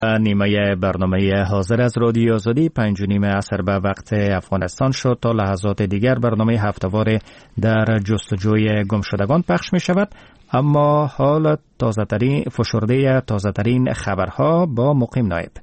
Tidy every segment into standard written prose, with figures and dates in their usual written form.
نیمه برنامه حاضر از رادیو آزادی 5:30 عصر به وقت افغانستان شد. تا لحظات دیگر برنامه هفته‌وار در جستجوی گمشدگان پخش می شود. اما حال تازه‌ترین خبرها با مقیم نایب.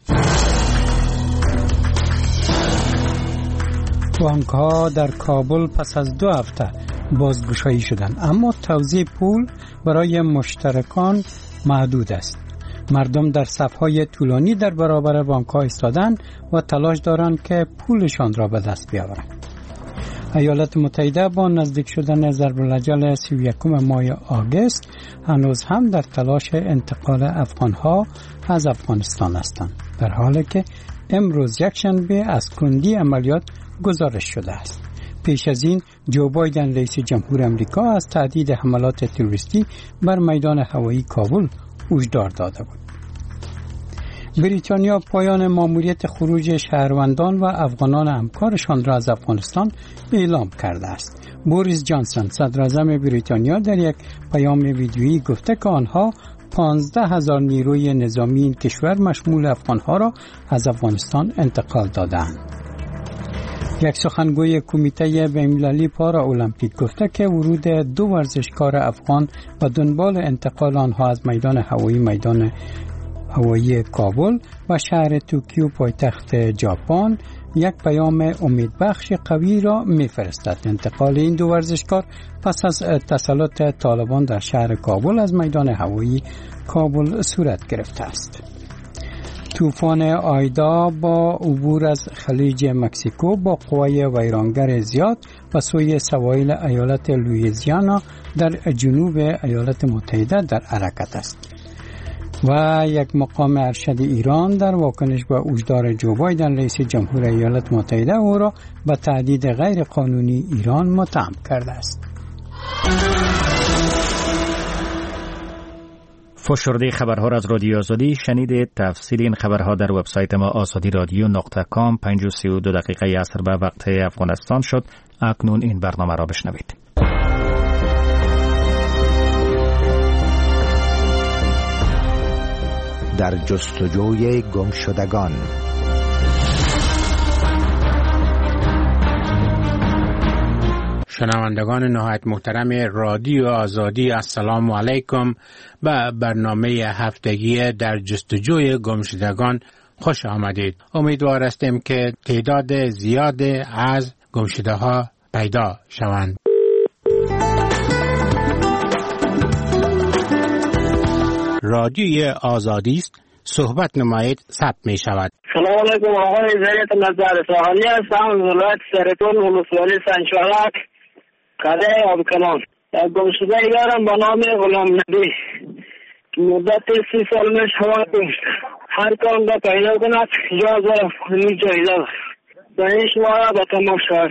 بانک‌ها در کابل پس از 2 هفته بازگشایی شدند، اما توزیع پول برای مشترکان محدود است. مردم در صف‌های طولانی در برابر بانک‌ها ایستادند و تلاش دارند که پولشان را به دست بیاورند. ایالات متحده با نزدیک شدن ضرب الاجل 31 ماه آگوست هنوز هم در تلاش انتقال افغان‌ها از افغانستان هستند، در حالی که امروز یکشنبه از کندی عملیات گزارش شده است. پیش از این جو بایدن رئیس جمهور امریکا از تهدید حملات تروریستی بر میدان هوایی کابل هشدار داده بود. بریتانیا پایان مأموریت خروج شهروندان و افغانان همکارشان را از افغانستان اعلام کرده است. بوریس جانسون صدراعظم بریتانیا در یک پیام ویدیویی گفته که آنها 15,000 نیروی نظامی این کشور مشمول افغانها را از افغانستان انتقال دادند. یک سخنگوی کمیته بین‌المللی پارا المپیک گفته که ورود 2 ورزشکار افغان و دنبال انتقال آنها از میدان هوایی کابل و شهر توکیو پایتخت ژاپن یک پیام امیدبخش قوی را می‌فرستد. انتقال این 2 ورزشکار پس از تسلط طالبان در شهر کابل از میدان هوایی کابل صورت گرفته است. طوفان آیدا با عبور از خلیج مکزیکو با قوای ویرانگر زیاد و سوی سواحل ایالت لوئیزیانا در جنوب ایالات متحده در حرکت است. و یک مقام ارشد ایران در واکنش به هشدار جو بایدن رئیس جمهور ایالات متحده او را به تهدید غیر قانونی ایران متهم کرده است. فشرده خبرها را از رادیو آزادی شنیدید. تفصیل این خبرها در وبسایت ما azadiradyo.com. 5:32 عصر به وقت افغانستان شد. اکنون این برنامه را بشنوید. در جستجوی گمشدگان. شنوندگان نهایت محترم رادیو آزادی، السلام علیکم. به برنامه هفتگی در جستجوی گمشدگان خوش آمدید. امیدوار هستیم که تعداد زیاد از گمشده ها پیدا شوند. رادیوی آزادی است، صحبت نمایید، ثبت می شود. سلام علیکم، آقای زریت نظر ساحلی هستم، ولایت سرطان، ولسوالی سنجفرک، قلعه آبکلان. گمشده دارم با نام غلام نبی. مدت 30 سال میش هوا گمشت. هر کام را پیدا کند اجازه می جایده. به این شماره به تماشا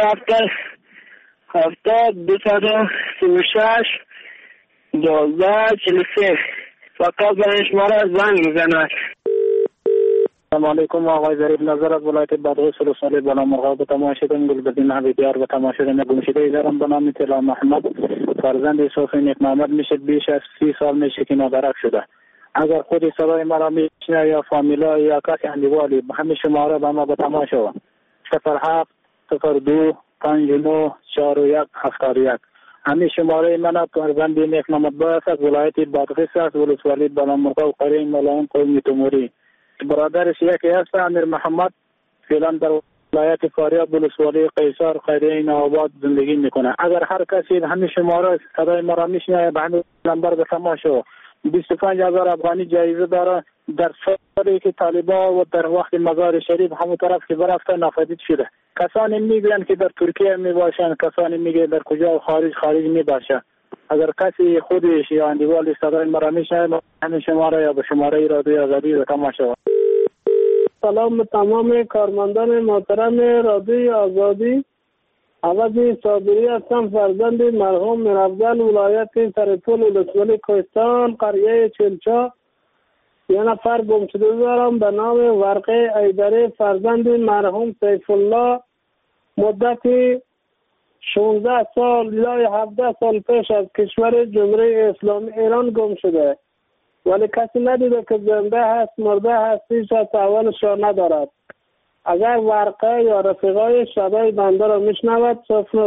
070 12 43 فقط به این شماره زنگ میزند. السلام علیکم، آقای ظریف نظر از ولایت بدغوی سلسله بالا مرغاب. به تماشیدن گلبدین حبیبیار به تماشیدن گمشده دارم به نام طلا محمد، فرزند صوفی نیک محمد میشه. بیش از 30 سال میشه که نادرک شده. اگر خود صدای مرا میشنه یا فامیلا یا کسی اندیوالی به همین شماره به ما به تماشا 07 02 59 41 71. همین شماره من فرزند نیک محمد باید از ولایت بدغوی است، ولسوالی بالا مرغاب قریه ملائم قومی توموری. برادرش یکی هست امیر محمد، فعلا در ولایت فاریاب ولسوالی قیصر خیریه نوآباد زندگی میکنه. اگر هر کسی همین شماره صدای مرا میشنوه به همین نمبر به تماشا 25,000 افغانی جایزه داره. در سالی که طالبان و در وقت مزار شریف همون طرف که برفته نافذ شده. کسانی میگن که در ترکیه میباشن، کسانی میگن در کجا خارج میباشه. اگر کسی خودش یا اندیوالی صدای مرا میشنوه همین شماره یا به شماره رادیو آزادی به تماشا. سلام به تمام کارمندان محترم رادیو آزادی. عوضی صابری هستم، فرزند مرحوم میرافضل، ولایت سرطان، ولسوالی کوهستان، قریه چلچا. یه نفر گمشده دارم به نام ورقه ایدری، فرزند مرحوم سیف الله. مدتی 16 سال یا 17 سال پیش از کشور جمهوری اسلامی ایران گم شده. ولی کسی ندیده که زنده هست مرده هست هیچ تحوالش را ندارد. اگر ورقه یا رفیقای صدای بنده را میشنود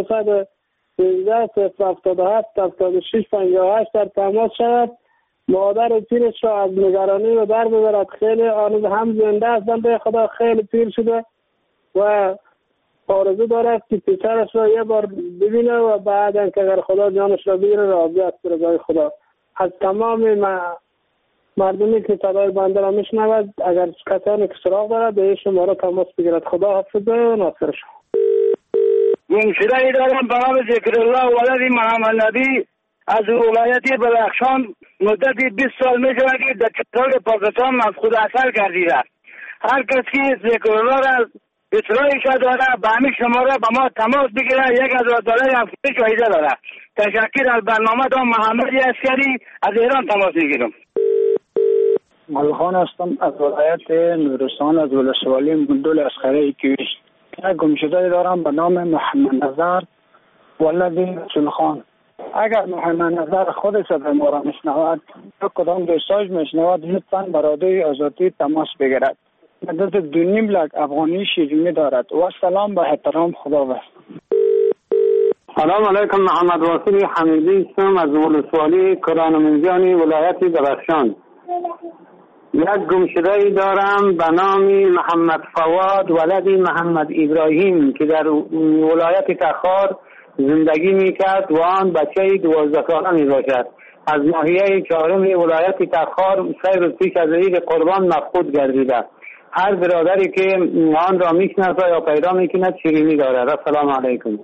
0913 077 76 58 در تماس شود. مادر پیرش را از نگرانی و در ببرد. خیلی آنوز هم زنده است، بنده خدا خیلی پیر شده و آرزو دارد که پسرش را یه بار ببینه و بعد که اگر خدا جانش را بگیره راضی است به رضای خدا. از تمام مردمی که صدای بنده را میشنود اگر کسانی که سراغ دارد به شماره تماس بگیرد. خدا حافظ و ناصر شما. گمشده ای دارم به نام ذکرالله ولد محمد نبی از ولایت بلخشان. مدتی 20 سال می شود که در چترال پاکستان مفقود اثر گردیده. هر کسی ذکرالله را اطلاعش داره به همین شماره به ما تماس بگیره. $1000 افزایش جایزه داره. تشکر از برنامه دام. محمد عسکری از ایران تماس میگیرم. ملخان هستم از ولایت نورستان از ولسوالی مندول اسخره کیوش. گمشده دارم به نام محمد نظر ولدی رسولخان. اگر محمد نظر خودش از ما را میشنود یا کدام دوستاش میشنود لطفاً برادر آزادی تماس بگیرد. مدت 2.5 لک افغانی شیرینی دارد. و سلام با احترام. خدا بست. سلام علیکم. محمد واصلی حمیدی هستم از ولسوالی کرانمنجانی ولایت درخشان. یک گمشده ای دارم به نام محمد فواد ولدی محمد ابراهیم که در ولایت تخار زندگی میکرد و آن بچه 12 ساله میباشد. از ناحیه 4 ولایت تخار 3 روز پیش از عید قربان مفقود گردیده. هر برادری که آن را میشناسه یا پیدا میکند شیرینی دارد. السلام علیکم.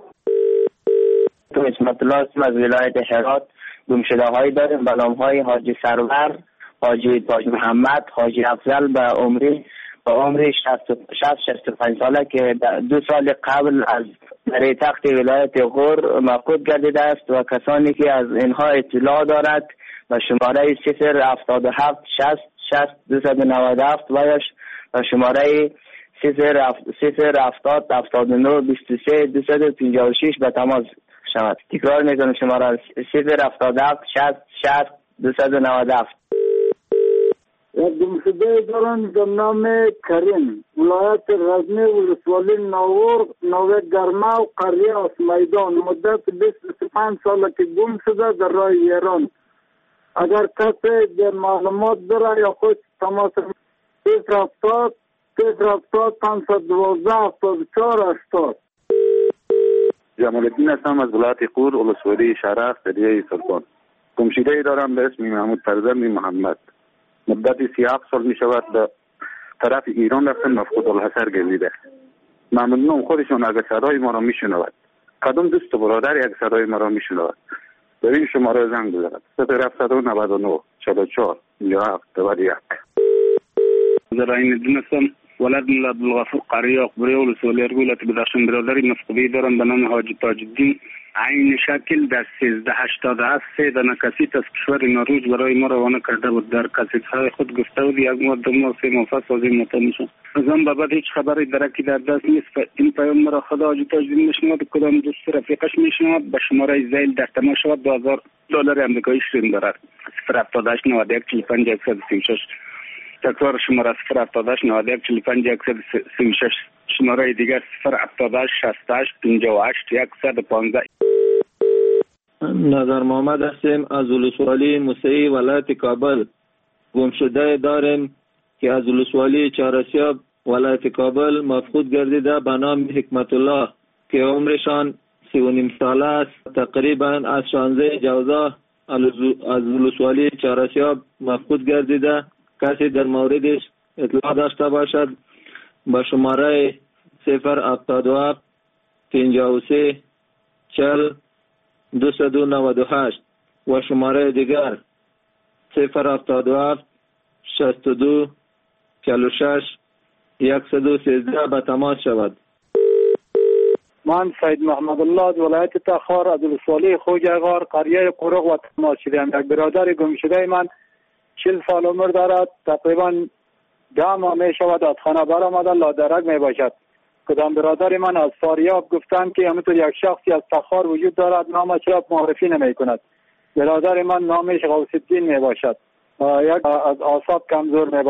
اسمت الله هستم از ولایت هرات. گمشده هایی داریم به نام های حاجی سرور، حاجی تاج محمد، حاجی افضل به عمر 65 ساله که 2 سال قبل از در تخت ولایت غور مفقود گردیده است و کسانی که از اینها اطلاع دارد به شماره 077 60 60 297 و شماره 070 79 23 256 به تماس شود. تکرار میکنم شماره 077 60 60 297. گمشده دارم به نام کریم ولایت غزنی ولسوالی نوه گرما و قریه از میدان. مدت 25 ساله که گم شده در راه ایران. اگر کسی در معلومات داره یا خود تماس 070 512 74 80. جمال الدین هستم از ولایت قور ولسوالی شرف دریای سلطان. گمشده ای دارم به اسم محمود فرزند محمد. مدت 37 سال می شود به طرف ایران رفتن مفقود الحصر گردیده. ممنونم خودشون اگر صدای ما را می شنود. کدام دوست و برادر یک صدای ما را می شنود به این شماره زنگ بزند 0799 44 57 91. در این دونستم ولد ملاد الغفور قریه اقبری ولسوالی ولایت بدخشان. برادری مفقودی دارم به نام حاجی تاج الدین. عین شکل در 1387 3 دانه کسیت از کشور نروژ برای ما روانه کرده بود. در کسیت‌های خود گفته بود 1 ماه 2 ماه 3 ماه سازی میشن. از آن بابت هیچ خبری درکی در دست نیست. این پیام مرا خدا حاجی تاج الدین میشنود. کدام دوست رفیقش میشنود به شماره زیل در تماس شود. $2000 آمریکایی شیرین دارد. 078 91 45 136. تکرار شماره 078 91 45 136. شماره دیگر 078 68 58 115. نظر محمد هستیم از ولسوالی موسعی ولایت کابل. گمشده داریم که از ولسوالی چهارسیاب ولایت کابل مفقود گردیده به نام حکمت الله که عمرشان 39 ساله است. تقریبا از 16 جوزا از ولسوالی چهارسیاب مفقود گردیده. کسی در موردش اطلاع داشته باشد با شماره 077 53 40 298 و شماره دیگر 077 62 46 113 به تماس شود. من سید محمد الله از ولایت تخار از ولسوالی خوجغار قریه قرق و تماس شدم. یک برادر گم شده من 40 سال عمر دارد. تقریبا 10 ماه می شود از خانه برآمده لادرک می باشد. کدام برادر من از فاریاب گفتند که همینطور یک شخصی از تخار وجود دارد نامش را معرفی نمی کند. برادر من نامش غوث الدین می باشد. یک از اعصاب کمزور